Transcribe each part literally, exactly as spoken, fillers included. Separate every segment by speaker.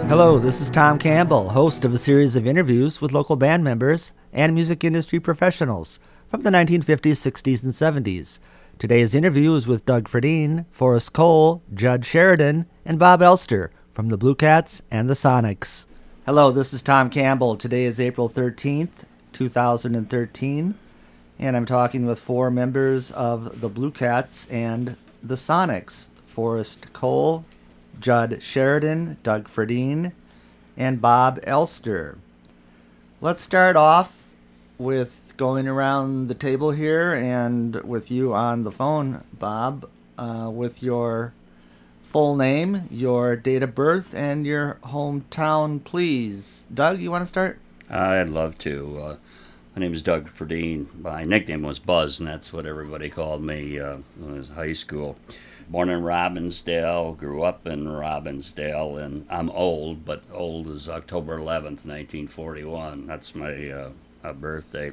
Speaker 1: Hello, this is Tom Campbell, host of a series of interviews with local band members and music industry professionals from the nineteen fifties, sixties, and seventies. Today's interview is with Doug Fradine, Forrest Cole, Judd Sheridan, and Bob Elster from the Blue Cats and the Sonics. Hello, this is Tom Campbell. Today is April thirteenth, two thousand thirteen, and I'm talking with four members of the Blue Cats and the Sonics: Forrest Cole, Judd Sheridan, Doug Fradine, and Bob Elster. Let's start off with going around the table here and with you on the phone, Bob, uh, with your full name, your date of birth, and your hometown, please. Doug, you want to start?
Speaker 2: I'd love to. Uh, my name is Doug Fradine. My nickname was Buzz, and that's what everybody called me uh, when I was in high school. Born in Robbinsdale, grew up in Robbinsdale, and I'm old, but old is October eleventh, nineteen forty-one. That's my uh, uh, birthday.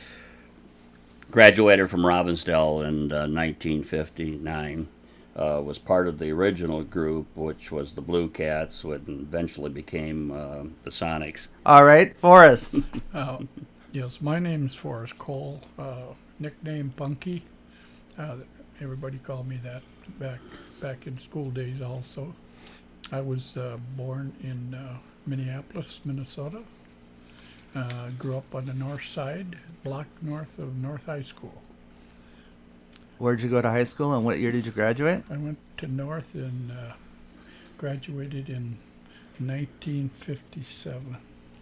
Speaker 2: Graduated from Robbinsdale in uh, nineteen fifty-nine. Uh, was part of the original group, which was the Blue Cats, which eventually became uh, the Sonics.
Speaker 1: All right, Forrest.
Speaker 3: uh, yes, my name is Forrest Cole, uh, nickname Punky. Uh, everybody called me that back back in school days also. I was uh, born in uh, Minneapolis, Minnesota. Uh, grew up on the north side, block north of North High School.
Speaker 1: Where'd you go to high school, and what year did you graduate?
Speaker 3: I went to North and uh, graduated in nineteen fifty-seven.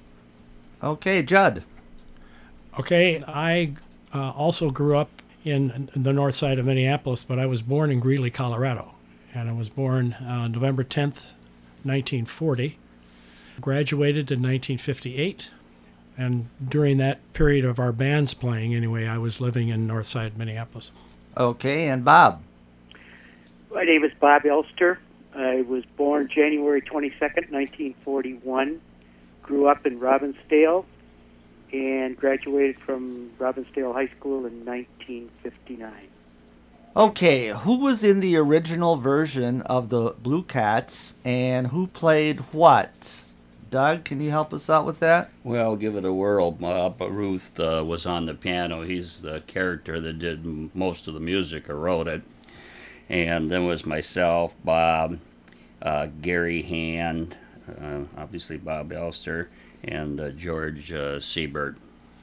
Speaker 1: Okay, Judd.
Speaker 4: Okay, I uh, also grew up in the north side of Minneapolis, but I was born in Greeley, Colorado. And I was born uh, November tenth, nineteen forty. Graduated in nineteen fifty-eight. And during that period of our band's playing, anyway, I was living in north side Minneapolis.
Speaker 1: Okay, and Bob.
Speaker 5: My name is Bob Elster. I was born January twenty-second, nineteen forty-one. Grew up in Robbinsdale and graduated from Robbinsdale High School in nineteen fifty-nine.
Speaker 1: Okay, who was in the original version of the Blue Cats, and who played what? Doug, can you help us out with that?
Speaker 2: Well, give it a whirl. Bob Ruth uh, was on the piano. He's the character that did m- most of the music or wrote it. And then was myself, Bob, uh, Gary Hand, uh, obviously Bob Elster, and uh, George uh, Siebert.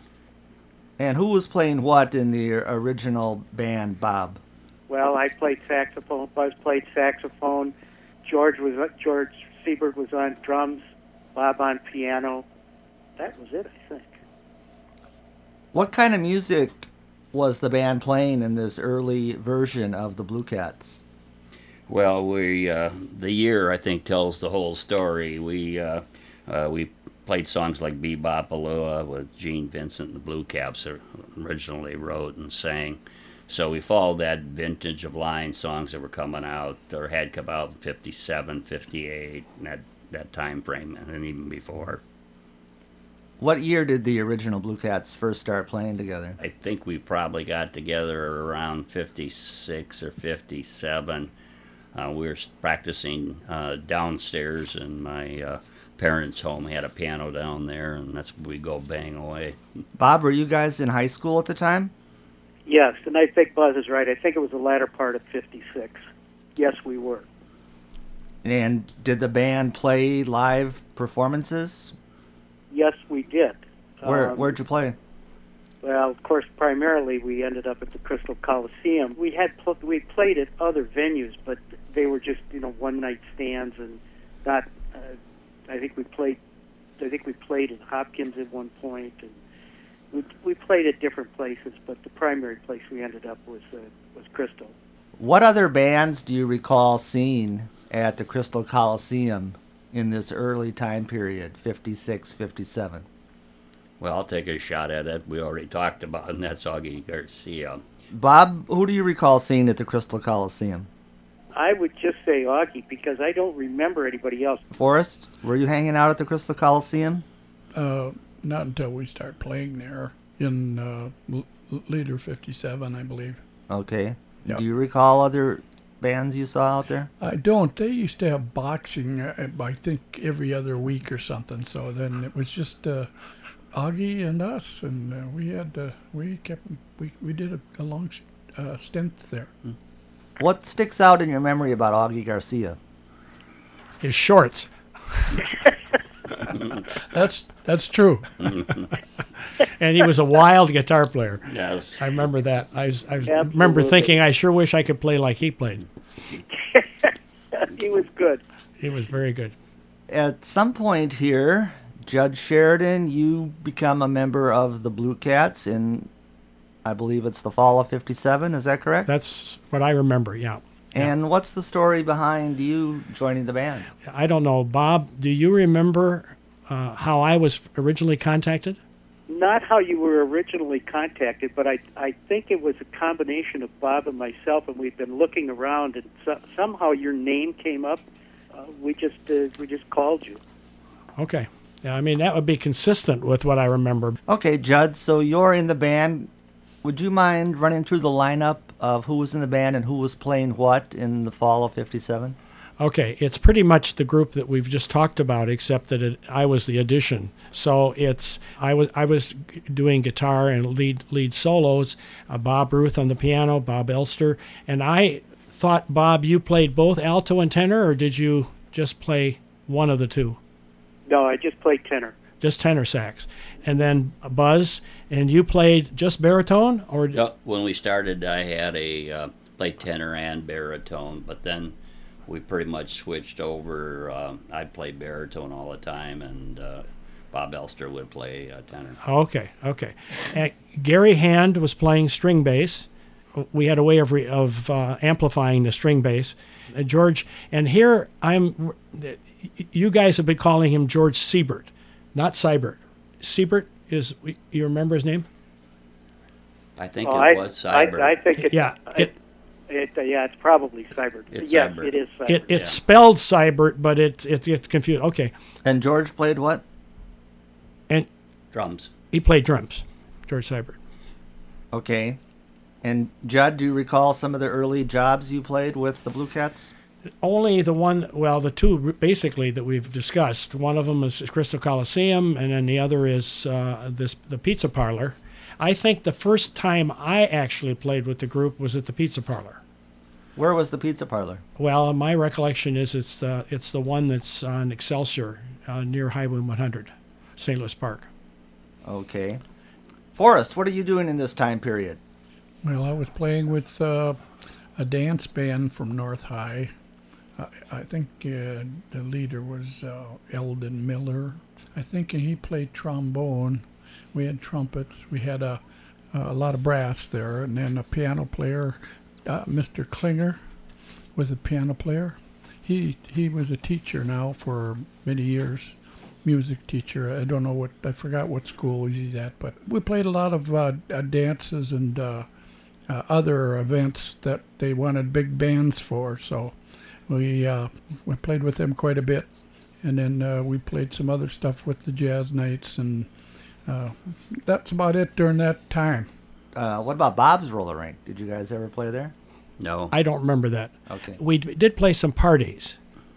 Speaker 1: And who was playing what in the original band, Bob?
Speaker 5: Well, I played saxophone. Buzz played saxophone. George was George Siebert was on drums. Bob on piano. That was it, I think.
Speaker 1: What kind of music was the band playing in this early version of the Blue Cats?
Speaker 2: Well, we uh, the year I think tells the whole story. We uh, uh, we played songs like Bebop-A-Lua with Gene Vincent and the Blue Caps originally wrote and sang. So we followed that vintage of line songs that were coming out or had come out in fifty-seven, fifty-eight, and that that time frame, and even before.
Speaker 1: What year did the original Blue Cats first start playing together?
Speaker 2: I think we probably got together around fifty-six or fifty-seven. Uh, we were practicing uh, downstairs in my uh, parents' home. We had a piano down there, and that's where we go bang away.
Speaker 1: Bob, were you guys in high school at the time?
Speaker 5: Yes, and I think Buzz is right. I think it was the latter part of fifty-six. Yes, we were.
Speaker 1: And did the band play live performances?
Speaker 5: Yes, we did.
Speaker 1: Where
Speaker 5: Um,
Speaker 1: where'd you play?
Speaker 5: Well, of course, primarily we ended up at the Crystal Coliseum. We had pl- we played at other venues, but they were just you know one night stands and not. Uh, I think we played. I think we played in Hopkins at one point, and we we played at different places. But the primary place we ended up was uh, was Crystal.
Speaker 1: What other bands do you recall seeing at the Crystal Coliseum in this early time period, fifty-six, fifty-seven?
Speaker 2: Well, I'll take a shot at it. We already talked about it, and that's Augie Garcia.
Speaker 1: Bob, who do you recall seeing at the Crystal Coliseum?
Speaker 5: I would just say Augie because I don't remember anybody else.
Speaker 1: Forrest, were you hanging out at the Crystal Coliseum?
Speaker 3: Uh, not until we start playing there in uh, l- later fifty-seven, I believe.
Speaker 1: Okay.
Speaker 3: Yep.
Speaker 1: Do you recall other bands you saw out there?
Speaker 3: I don't. They used to have boxing, uh, I think, every other week or something. So then it was just uh, Augie and us, and uh, we had uh, we kept we we did a, a long uh, stint there.
Speaker 1: What sticks out in your memory about Augie Garcia?
Speaker 4: His shorts.
Speaker 3: That's that's true.
Speaker 4: And he was a wild guitar player.
Speaker 2: Yes.
Speaker 4: I remember that. I, was, I was,
Speaker 5: Absolutely.
Speaker 4: remember thinking, I sure wish I could play like he played.
Speaker 5: He was good.
Speaker 4: He was very good.
Speaker 1: At some point here, Judge Sheridan, you become a member of the Blue Cats in, I believe it's the fall of fifty-seven. Is that correct?
Speaker 4: That's what I remember, yeah.
Speaker 1: And what's the story behind you joining the band?
Speaker 4: I don't know. Bob, do you remember uh, how I was originally contacted?
Speaker 5: Not how you were originally contacted, but I I think it was a combination of Bob and myself, and we've been looking around, and so, somehow your name came up. Uh, we just uh, we just called you.
Speaker 4: Okay. Yeah, I mean, that would be consistent with what I remember.
Speaker 1: Okay, Judd, so you're in the band. Would you mind running through the lineup of who was in the band and who was playing what in the fall of fifty-seven?
Speaker 4: Okay, it's pretty much the group that we've just talked about, except that it, I was the addition. So it's I was I was doing guitar and lead lead solos. Uh, Bob Ruth on the piano, Bob Elster, and I thought, Bob, you played both alto and tenor, or did you just play one of the two?
Speaker 5: No, I just played tenor.
Speaker 4: Just tenor sax. And then Buzz, and you played just baritone, or
Speaker 2: No, when we started, I had a uh, played tenor and baritone, but then we pretty much switched over. Uh, I'd play baritone all the time, and uh, Bob Elster would play uh, tenor.
Speaker 4: Okay, okay. And Gary Hand was playing string bass. We had a way of re, of uh, amplifying the string bass. Uh, George, and here I'm. You guys have been calling him George Siebert, not Seibert. Siebert is. You remember his name?
Speaker 2: I think
Speaker 5: Oh,
Speaker 2: it
Speaker 5: I,
Speaker 2: was
Speaker 5: I,
Speaker 2: Cyber.
Speaker 5: I think it,
Speaker 4: Yeah. It,
Speaker 5: it, uh, yeah, it's probably Cybert.
Speaker 2: It's
Speaker 5: yes,
Speaker 2: Cybert.
Speaker 5: it is Cybert.
Speaker 4: it it's
Speaker 2: Yeah.
Speaker 4: spelled Seibert, but it it it's confused. Okay,
Speaker 1: And George played what?
Speaker 4: and
Speaker 2: Drums.
Speaker 4: he played drums. George Seibert.
Speaker 1: Okay. And Judd, do you recall some of the early jobs you played with the Blue Cats?
Speaker 4: Only the one, well, the two basically that we've discussed. One of them is Crystal Coliseum, and then the other is uh, this the Pizza Parlor. I think the first time I actually played with the group was at the Pizza Parlor.
Speaker 1: Where was the Pizza Parlor?
Speaker 4: Well, my recollection is it's the it's the one that's on Excelsior uh, near Highway one hundred, Saint Louis Park.
Speaker 1: Okay. Forrest, what are you doing in this time period?
Speaker 3: Well, I was playing with uh, a dance band from North High. I, I think uh, the leader was uh, Eldon Miller. I think he played trombone. We had trumpets. We had a, a lot of brass there, and then a piano player, uh, Mister Klinger, was a piano player. He he was a teacher now for many years, music teacher. I don't know what I forgot what school he's at, but we played a lot of uh, uh, dances and uh, uh, other events that they wanted big bands for. So we uh, we played with them quite a bit, and then uh, we played some other stuff with the Jazz Nights, and uh, that's about it during that time.
Speaker 1: Uh, what about Bob's Roller Rink? Did you guys ever play there?
Speaker 2: No.
Speaker 4: I don't remember that.
Speaker 1: Okay.
Speaker 4: We d- did play some parties,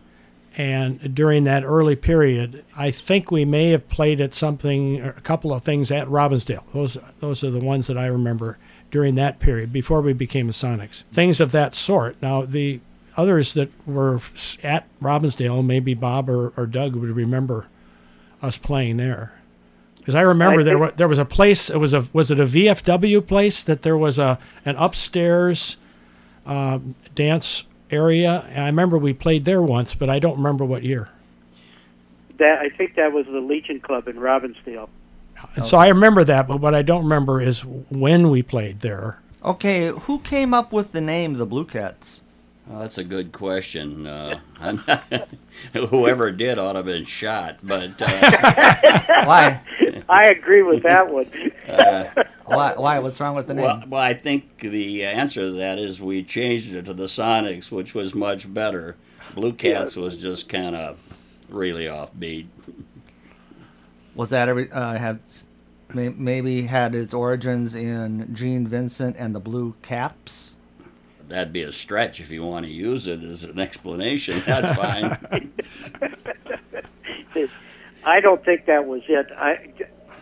Speaker 4: and during that early period, I think we may have played at something, a couple of things at Robbinsdale. Those those are the ones that I remember during that period before we became the Sonics. Things of that sort. Now the others that were at Robbinsdale, maybe Bob or, or Doug would remember us playing there. Because I remember
Speaker 5: I
Speaker 4: there
Speaker 5: think-
Speaker 4: was, there was a place. It was a was it a V F W place that there was a an upstairs um, dance area. And I remember we played there once, but I don't remember what year.
Speaker 5: That I think that was the Legion Club in Robbinsdale.
Speaker 4: And so I remember that, but what I don't remember is when we played there.
Speaker 1: Okay, who came up with the name the Blue Cats?
Speaker 2: Well, that's a good question. Uh, I'm not, whoever did ought to have been shot, but uh,
Speaker 1: Why?
Speaker 5: I agree with that one.
Speaker 2: uh,
Speaker 1: Why? Why? What's wrong with the name?
Speaker 2: well, well, I think the answer to that is we changed it to the Sonics, which was much better. Blue Cats was just kind of really offbeat.
Speaker 1: Was that a, uh, have may, maybe had its origins in Gene Vincent and the Blue Caps?
Speaker 2: that'd be a stretch if you want to use it as an explanation. That's fine.
Speaker 5: I don't think that was it. I,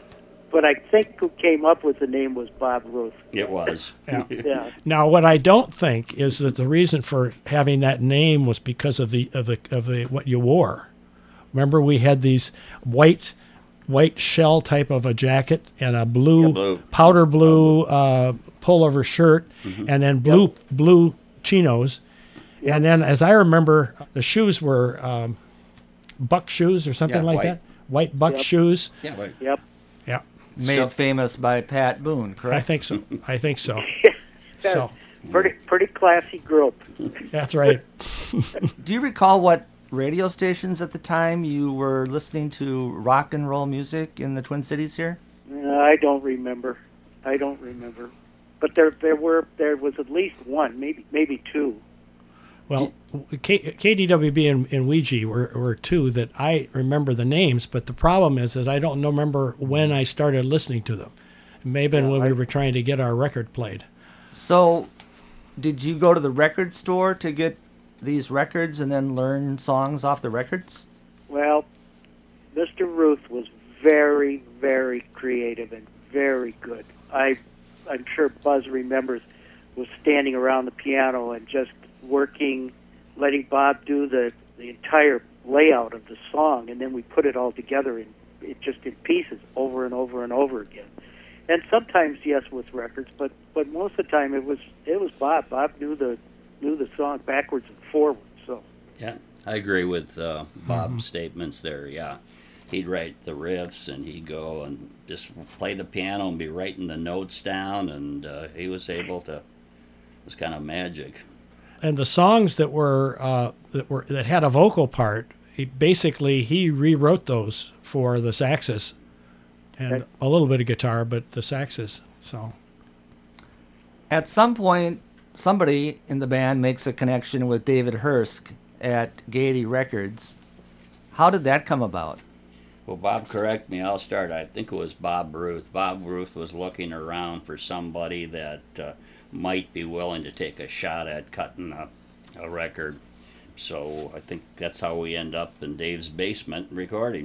Speaker 5: but I think who came up with the name was Bob Ruth.
Speaker 2: It was.
Speaker 4: Yeah.
Speaker 5: Yeah.
Speaker 4: Now, what I don't think is that the reason for having that name was because of the of the of the what you wore. Remember, we had these white white shell type of a jacket and a blue,
Speaker 2: Yeah, blue.
Speaker 4: powder blue uh, pullover shirt,
Speaker 2: Mm-hmm.
Speaker 4: and then blue blue chinos, and then as I remember, the shoes were um, buck shoes or something
Speaker 2: Yeah,
Speaker 4: like
Speaker 2: white.
Speaker 4: that. White buck
Speaker 5: Yep.
Speaker 4: shoes.
Speaker 2: Yeah, right.
Speaker 5: Yep.
Speaker 4: Yeah,
Speaker 1: Made
Speaker 2: Still-
Speaker 1: famous by Pat Boone,
Speaker 4: I
Speaker 1: correct?
Speaker 4: think so. I think so. So
Speaker 5: Pretty pretty classy group.
Speaker 4: that's right.
Speaker 1: Do you recall what radio stations at the time you were listening to rock and roll music in the Twin Cities here?
Speaker 5: Uh, I don't remember. I don't remember. But there there were there was at least one, maybe maybe two.
Speaker 4: Well, K- KDWB and, and Ouija were, were two that I remember the names, but the problem is that I don't know- remember when I started listening to them. It may have been
Speaker 5: Yeah,
Speaker 4: when
Speaker 5: I-
Speaker 4: we were trying to get our record played.
Speaker 1: So, did you go to the record store to get these records and then learn songs off the records?
Speaker 5: Well, Mister Ruth was very, very creative and very good. I, I'm sure Buzz remembers, was standing around the piano and just working, letting Bob do the, the entire layout of the song, and then we put it all together in it just in pieces over and over and over again. And sometimes, yes, with records, but, but most of the time it was it was Bob. Bob knew the knew the song backwards and forwards. So
Speaker 2: Yeah, I agree with uh, Bob's statements there. Yeah, he'd write the riffs and he'd go and just play the piano and be writing the notes down, and uh, he was able to. It was kind of magic.
Speaker 4: And the songs that were uh, that were that had a vocal part, he, basically he rewrote those for the saxes, and
Speaker 5: Okay.
Speaker 4: a little bit of guitar, but the saxes. So
Speaker 1: At some point, somebody in the band makes a connection with David Hursk at Gaiety Records. How did that come about?
Speaker 2: Well, Bob, correct me. I'll start. I think it was Bob Ruth. Bob Ruth was looking around for somebody that uh, might be willing to take a shot at cutting a, a record. So I think that's how we end up in Dave's basement recording.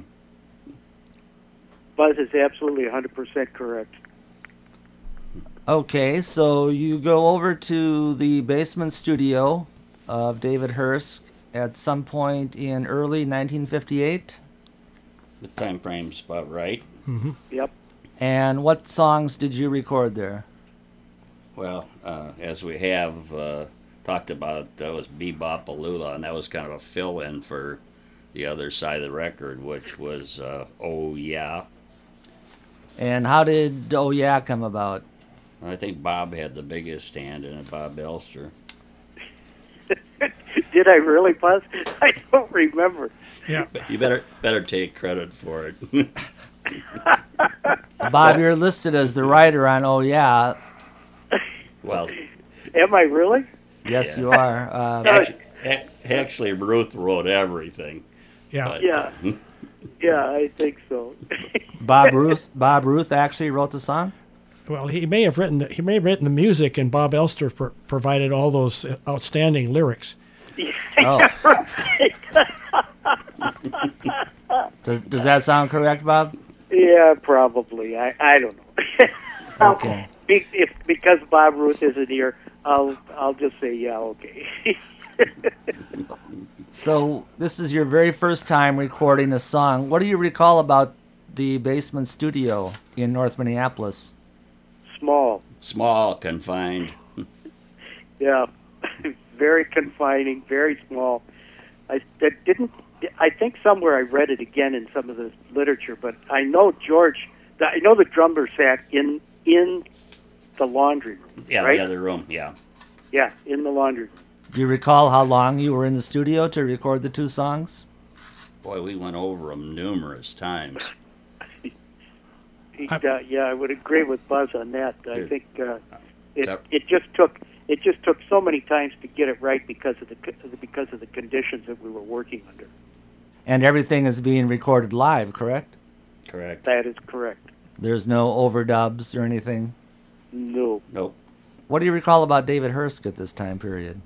Speaker 5: Buzz is absolutely one hundred percent correct.
Speaker 1: Okay, so you go over to the basement studio of David Hursk at some point in early nineteen fifty-eight.
Speaker 2: The time frame's about right.
Speaker 5: Yep.
Speaker 1: And what songs did you record there?
Speaker 2: Well, uh, as we have uh, talked about, that was Bebop-A-Lula, and that was kind of a fill-in for the other side of the record, which was uh, Oh Yeah.
Speaker 1: And how did Oh Yeah come about?
Speaker 2: I think Bob had the biggest hand in it, Bob Elster.
Speaker 5: Did I really, Buzz? I don't remember.
Speaker 4: yeah,
Speaker 2: But you better better take credit for it.
Speaker 1: Bob, you're listed as the writer on Oh Yeah.
Speaker 2: Well,
Speaker 5: Am I really?
Speaker 1: Yes,
Speaker 2: Yeah.
Speaker 1: you are. Uh,
Speaker 2: actually, ac- actually, Ruth wrote everything.
Speaker 4: yeah.
Speaker 2: But,
Speaker 5: Yeah. Yeah, I think so.
Speaker 1: Bob Ruth. Bob Ruth actually wrote the song.
Speaker 4: Well, he may have written the, he may have written the music, and Bob Elster pro- provided all those outstanding lyrics.
Speaker 1: Oh. does Does that sound correct, Bob?
Speaker 5: Yeah, probably. I I don't know.
Speaker 1: Okay.
Speaker 5: Be, if because Bob Ruth isn't here, I'll I'll just say yeah, okay.
Speaker 1: So this is your very first time recording a song. What do you recall about the basement studio in North Minneapolis?
Speaker 5: Small.
Speaker 2: Small, confined.
Speaker 5: Yeah. Very confining, very small. I that didn't. I think somewhere I read it again in some of the literature, but I know George. I know the drummer sat in in the laundry room.
Speaker 2: Yeah,
Speaker 5: right?
Speaker 2: the other room. Yeah.
Speaker 5: Yeah, in the laundry room.
Speaker 1: Do you recall how long you were in the studio to record the two songs?
Speaker 2: Boy, we went over them numerous times.
Speaker 5: He, uh, yeah, I would agree with Buzz on that. I
Speaker 2: Here.
Speaker 5: think uh, it
Speaker 2: That-
Speaker 5: it just took it just took so many times to get it right because of the because of the conditions that we were working under.
Speaker 1: And everything is being recorded live, correct?
Speaker 2: Correct.
Speaker 5: That is correct.
Speaker 1: There's no overdubs or anything.
Speaker 5: No.
Speaker 2: Nope.
Speaker 1: What do you recall about David Hursk at this time period?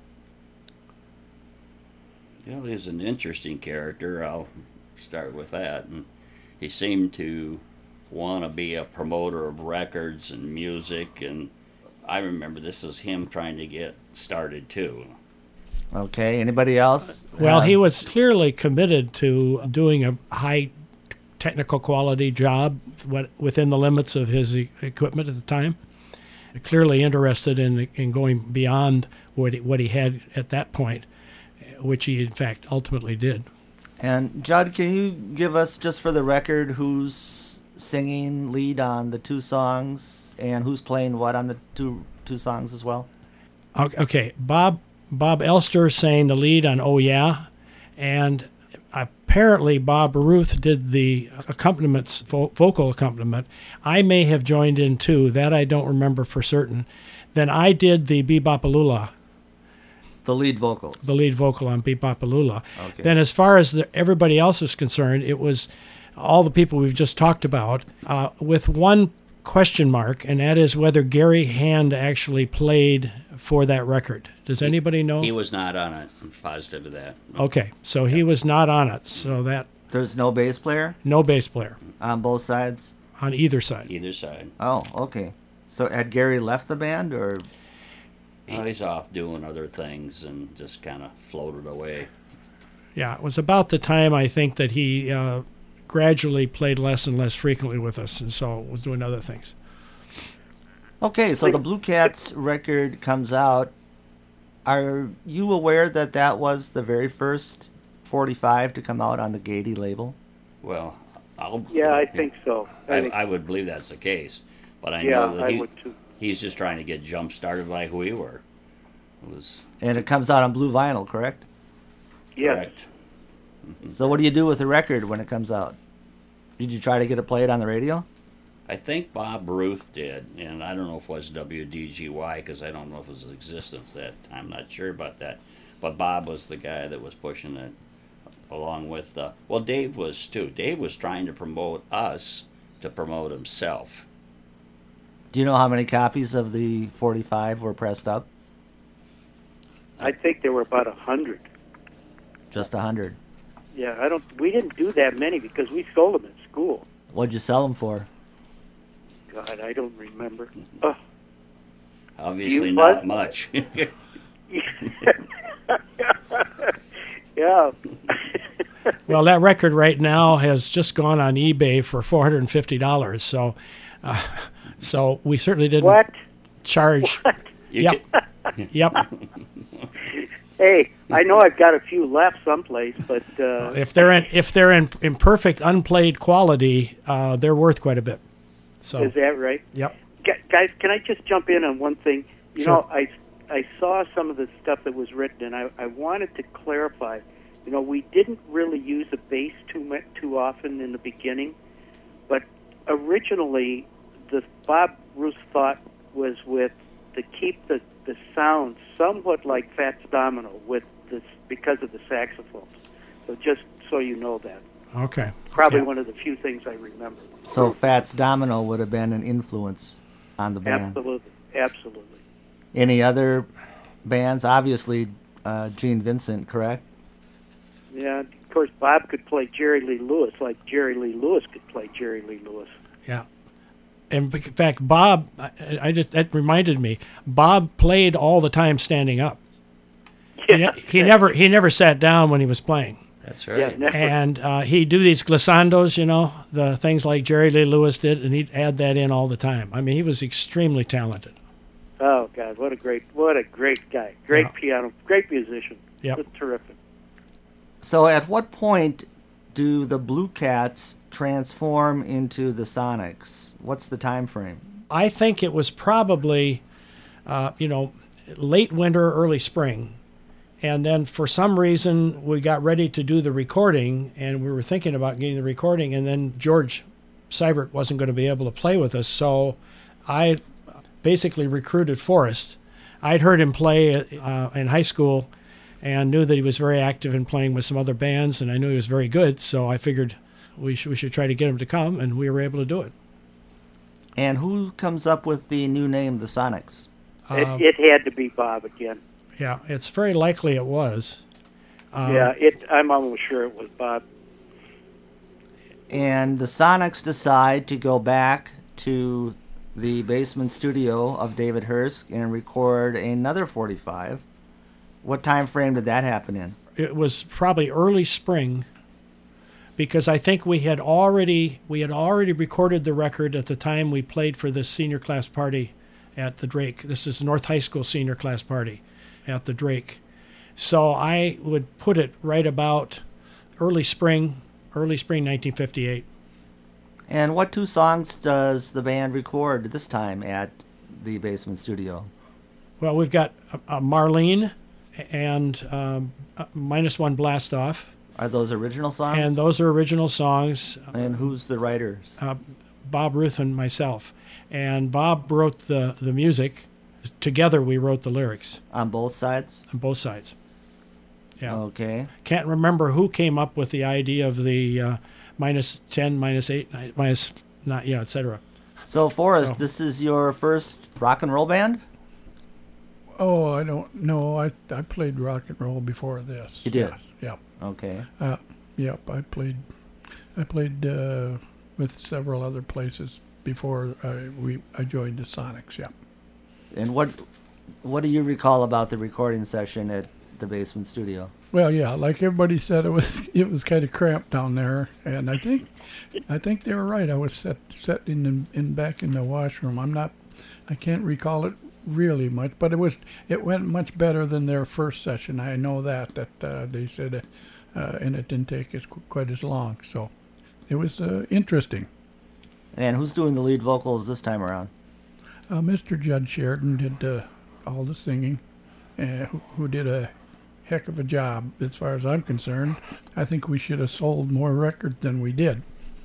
Speaker 2: Well, he's an interesting character. I'll start with that. And he seemed to want to be a promoter of records and music, and I remember this is him trying to get started too.
Speaker 1: Okay, anybody else?
Speaker 4: Well,
Speaker 1: Uh,
Speaker 4: he was clearly committed to doing a high technical quality job what- within the limits of his e- equipment at the time. Clearly interested in in going beyond what he, what he had at that point, which he in fact ultimately did.
Speaker 1: And Judd, can you give us, just for the record, who's singing lead on the two songs and who's playing what on the two two songs as well?
Speaker 4: Okay, Bob Bob Elster sang the lead on "Oh Yeah," and apparently Bob Ruth did the accompaniments, vo- vocal accompaniment. I may have joined in too. That I don't remember for certain. Then I did the Bebopalula,
Speaker 1: The lead vocals.
Speaker 4: the lead vocal on Bebopalula.
Speaker 1: Okay.
Speaker 4: Then as far as the, everybody else is concerned, it was all the people we've just talked about, uh, with one question mark, and that is whether Gary Hand actually played for that record. Does anybody know?
Speaker 2: He was not on it. I'm positive of that.
Speaker 4: Okay, so he was not on it. So that
Speaker 1: There's no bass player
Speaker 4: no bass player
Speaker 1: on both sides?
Speaker 4: on either side.
Speaker 2: Either side.
Speaker 1: Oh, okay. So had Gary left the band, or
Speaker 2: Well, he's off doing other things and just kind of floated away.
Speaker 4: Yeah, it was about the time I think that he uh, gradually played less and less frequently with us, and so was doing other things.
Speaker 1: Okay, so the Blue Cats record comes out. Are you aware that that was the very first forty-five to come out on the Gaiety label?
Speaker 2: Well, I'll,
Speaker 5: Yeah, I think so. I
Speaker 2: I,
Speaker 5: think-
Speaker 2: I would believe that's the case, but I
Speaker 5: yeah,
Speaker 2: know that
Speaker 5: I
Speaker 2: he,
Speaker 5: would too.
Speaker 2: he's just trying to get jump started like we were. It was
Speaker 1: And it comes out on blue vinyl, correct?
Speaker 5: Yes.
Speaker 2: correct.
Speaker 1: So what do you do with the record when it comes out? Did you try to get it played on the radio?
Speaker 2: I think Bob Ruth did, and I don't know if it was W D G Y because I don't know if it was in existence that time. I'm not sure about that. But Bob was the guy that was pushing it along with, uh, well, Dave was too. Dave was trying to promote us to promote himself.
Speaker 1: Do you know how many copies of the forty-five were pressed up?
Speaker 5: I think there were about a hundred.
Speaker 1: Just a hundred.
Speaker 5: Yeah, I don't. We didn't do that many because we sold them at school.
Speaker 1: What'd you sell them for?
Speaker 5: God, I don't remember. Oh,
Speaker 2: Obviously
Speaker 5: You
Speaker 2: not
Speaker 5: what?
Speaker 2: much.
Speaker 5: yeah.
Speaker 4: Well, that record right now has just gone on eBay for four hundred fifty dollars. So, uh, so we certainly didn't
Speaker 5: What?
Speaker 4: charge.
Speaker 5: What?
Speaker 2: You
Speaker 4: Yep.
Speaker 2: could-
Speaker 4: Yep.
Speaker 5: Hey, I know I've got a few left someplace, but uh,
Speaker 4: If they're in if they're in, in perfect unplayed quality, uh, they're worth quite a bit. So,
Speaker 5: is that right?
Speaker 4: yep.
Speaker 5: Gu- Guys, can I just jump in on one thing? You
Speaker 4: Sure.
Speaker 5: know, I, I saw some of the stuff that was written, and I, I wanted to clarify. You know, we didn't really use a bass too much, too often in the beginning, but originally, the Bob Ruth thought was with to keep the, the sound somewhat like Fats Domino with this because of the saxophones. So just so you know that,
Speaker 4: Okay.
Speaker 5: probably
Speaker 4: Yeah.
Speaker 5: one of the few things I remember.
Speaker 1: So Fats Domino would have been an influence on the band.
Speaker 5: Absolutely, absolutely.
Speaker 1: Any other bands? Obviously, uh, Gene Vincent, correct?
Speaker 5: Yeah, of course, Bob could play Jerry Lee Lewis like Jerry Lee Lewis could play Jerry Lee Lewis.
Speaker 4: Yeah. And in fact, Bob, I, I just that reminded me. Bob played all the time standing up. He, ne- he never he never sat down when he was playing.
Speaker 2: That's
Speaker 5: Yeah,
Speaker 2: right.
Speaker 5: never.
Speaker 4: And uh, he'd do these glissandos, you know, the things like Jerry Lee Lewis did, and he'd add that in all the time. I mean, he was extremely talented.
Speaker 5: Oh God, what a great, what a great guy, great
Speaker 4: Yeah.
Speaker 5: piano, great musician.
Speaker 4: Yep.
Speaker 5: Just terrific.
Speaker 1: So at what point do the Blue Cats transform into the Sonics? What's the time frame?
Speaker 4: I think it was probably, uh, you know, late winter, early spring. And then for some reason, we got ready to do the recording, and we were thinking about getting the recording, and then George Seibert wasn't going to be able to play with us. So I basically recruited Forrest. I'd heard him play uh, in high school and knew that he was very active in playing with some other bands, and I knew he was very good. So I figured we should, we should try to get him to come, and we were able to do it.
Speaker 1: And who comes up with the new name, the Sonics?
Speaker 4: Um,
Speaker 5: it, it had to be Bob again.
Speaker 4: yeah, it's very likely it was. Um,
Speaker 5: yeah, it. I'm almost sure it was Bob.
Speaker 1: And the Sonics decide to go back to the basement studio of David Hursk and record another forty-five. What time frame did that happen in?
Speaker 4: It was probably early spring, because I think we had already we had already recorded the record at the time we played for the senior class party at the Drake. This is North High School senior class party at the Drake. So I would put it right about early spring, early spring nineteen fifty-eight.
Speaker 1: And what two songs does the band record this time at the basement studio?
Speaker 4: Well, we've got uh, uh, Marlene and um, uh, Minus One Blast Off.
Speaker 1: Are those original songs?
Speaker 4: And those are original songs.
Speaker 1: And who's the writers?
Speaker 4: Uh, Bob Ruth and myself. And Bob wrote the, the music. Together we wrote the lyrics.
Speaker 1: On both sides?
Speaker 4: On both sides. Yeah.
Speaker 1: Okay.
Speaker 4: Can't remember who came up with the idea of the uh, minus ten, minus eight, minus, not, yeah, et cetera.
Speaker 1: So, Forrest,
Speaker 4: So-
Speaker 1: this is your first rock and roll band?
Speaker 3: Oh, I don't know. I I played rock and roll before this.
Speaker 1: You did?
Speaker 3: Yes, yep.
Speaker 1: Okay.
Speaker 3: Uh, yep. I played. I played uh, with several other places before I, we I joined the Sonics. Yep.
Speaker 1: And what what do you recall about the recording session at the basement studio?
Speaker 3: Well, yeah, like everybody said, it was it was kind of cramped down there, and I think I think they were right. I was set set in the, in back in the washroom. I'm not. I can't recall it really much, but it was it went much better than their first session. I know that that uh, they said, uh, and it didn't take as qu- quite as long. So it was uh, interesting.
Speaker 1: And who's doing the lead vocals this time around?
Speaker 3: Uh, Mister Judd Sheridan did uh, all the singing, uh, who, who did a heck of a job as far as I'm concerned. I think we should have sold more records than we did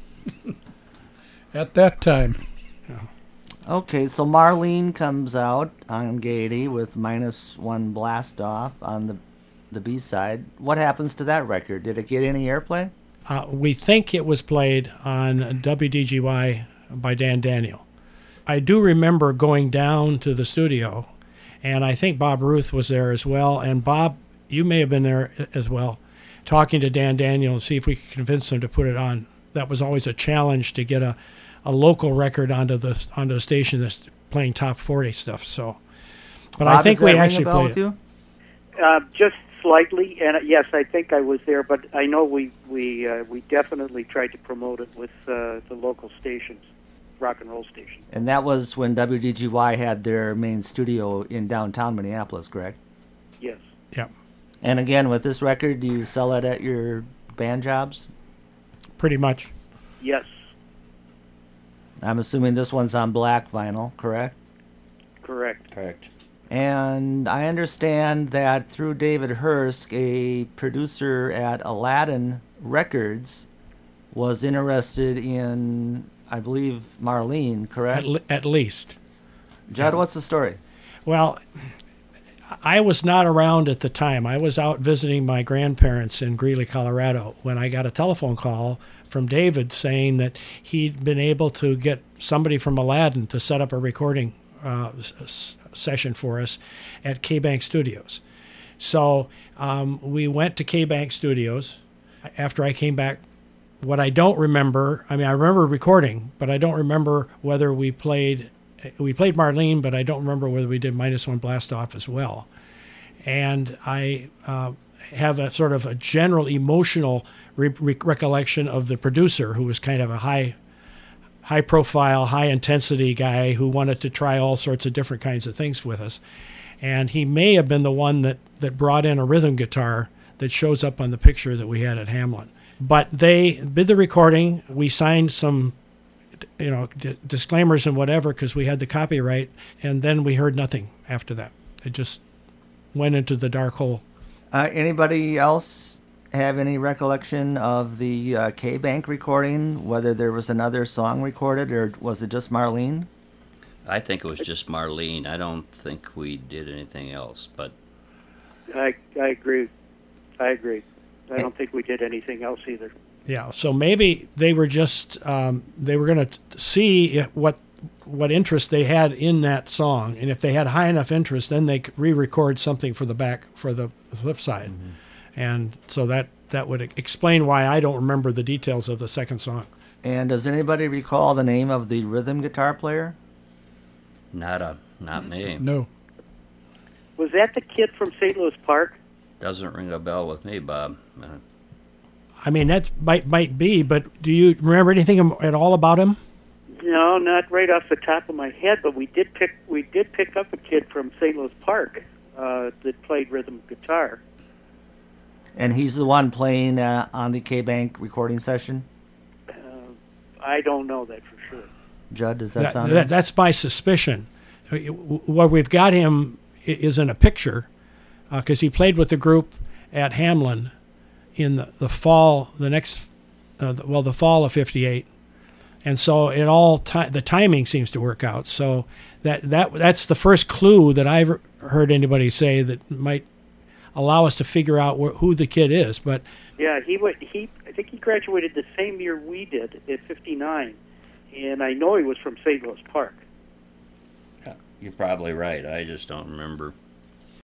Speaker 3: at that time.
Speaker 1: Okay, so Marlene comes out on Gaiety with Minus One Blast Off on the the B side. What happens to that record? Did it get any airplay?
Speaker 4: Uh, we think it was played on W D G Y by Dan Daniel. I do remember going down to the studio, and I think Bob Ruth was there as well. And Bob, you may have been there as well, talking to Dan Daniel and see if we could convince him to put it on. That was always a challenge to get a, a local record onto the onto the station that's playing top forty stuff. So, but
Speaker 1: Bob,
Speaker 4: I think
Speaker 1: does that
Speaker 4: we
Speaker 1: ring a
Speaker 4: actually
Speaker 1: bell
Speaker 4: played
Speaker 1: with
Speaker 4: it.
Speaker 1: you?
Speaker 5: Uh, just slightly, and uh, yes, I think I was there, but I know we we uh, we definitely tried to promote it with uh, the local stations, rock and roll stations.
Speaker 1: And that was when W D G Y had their main studio in downtown Minneapolis, correct?
Speaker 5: Yes.
Speaker 4: Yeah,
Speaker 1: And again, with this record, do you sell it at your band jobs?
Speaker 4: pretty much.
Speaker 5: Yes.
Speaker 1: I'm assuming this one's on black vinyl, correct?
Speaker 5: Correct.
Speaker 2: Correct.
Speaker 1: And I understand that through David Hursk, a producer at Aladdin Records was interested in, I believe, Marlene, correct?
Speaker 4: At, le- at least.
Speaker 1: Judd,
Speaker 4: yeah.
Speaker 1: what's the story?
Speaker 4: Well, I was not around at the time. I was out visiting my grandparents in Greeley, Colorado, when I got a telephone call from David saying that he'd been able to get somebody from Aladdin to set up a recording uh, s- session for us at K-Bank Studios. So um, we went to K-Bank Studios. After I came back, what I don't remember, I mean, I remember recording, but I don't remember whether we played we played Marlene, but I don't remember whether we did Minus One Blast Off as well. And I uh, have a sort of a general emotional re- re- recollection of the producer, who was kind of a high, high profile, high intensity guy who wanted to try all sorts of different kinds of things with us. And he may have been the one that, that brought in a rhythm guitar that shows up on the picture that we had at Hamlin. But they did the recording. We signed some you know, d- disclaimers and whatever, because we had the copyright, and then we heard nothing after that. It just went into the dark hole.
Speaker 1: Uh, anybody else have any recollection of the uh, K-Bank recording, whether there was another song recorded, or was it just Marlene?
Speaker 2: I think it was just Marlene. I don't think we did anything else, but
Speaker 5: I I agree. I agree. I don't think we did anything else either.
Speaker 4: Yeah, so maybe they were just um, they were going to see if what what interest they had in that song, and if they had high enough interest, then they could re-record something for the back for the flip side, mm-hmm. and so that that would explain why I don't remember the details of the second song.
Speaker 1: And does anybody recall the name of the rhythm guitar player?
Speaker 2: Not a, not me.
Speaker 3: No.
Speaker 5: Was that the kid from Saint Louis Park?
Speaker 2: Doesn't ring a bell with me, Bob. Uh,
Speaker 4: I mean, that might might be, but do you remember anything at all about him?
Speaker 5: No, not right off the top of my head. But we did pick we did pick up a kid from Saint Louis Park uh, that played rhythm guitar.
Speaker 1: And he's the one playing uh, on the K-Bank recording session?
Speaker 5: Uh, I don't know that for sure.
Speaker 1: Judd, does that,
Speaker 4: that
Speaker 1: sound
Speaker 4: that,
Speaker 1: right?
Speaker 4: That's my suspicion. Where we've got him is in a picture, because uh, he played with the group at Hamlin in the, the fall, the next, uh, the, well, the fall of fifty-eight. And so it all ti- the timing seems to work out. So that that that's the first clue that I've heard anybody say that might allow us to figure out wh- who the kid is. But
Speaker 5: yeah, he went. He I think he graduated the same year we did at fifty-nine, and I know he was from Saint Louis Park.
Speaker 2: You're probably right. I just don't remember.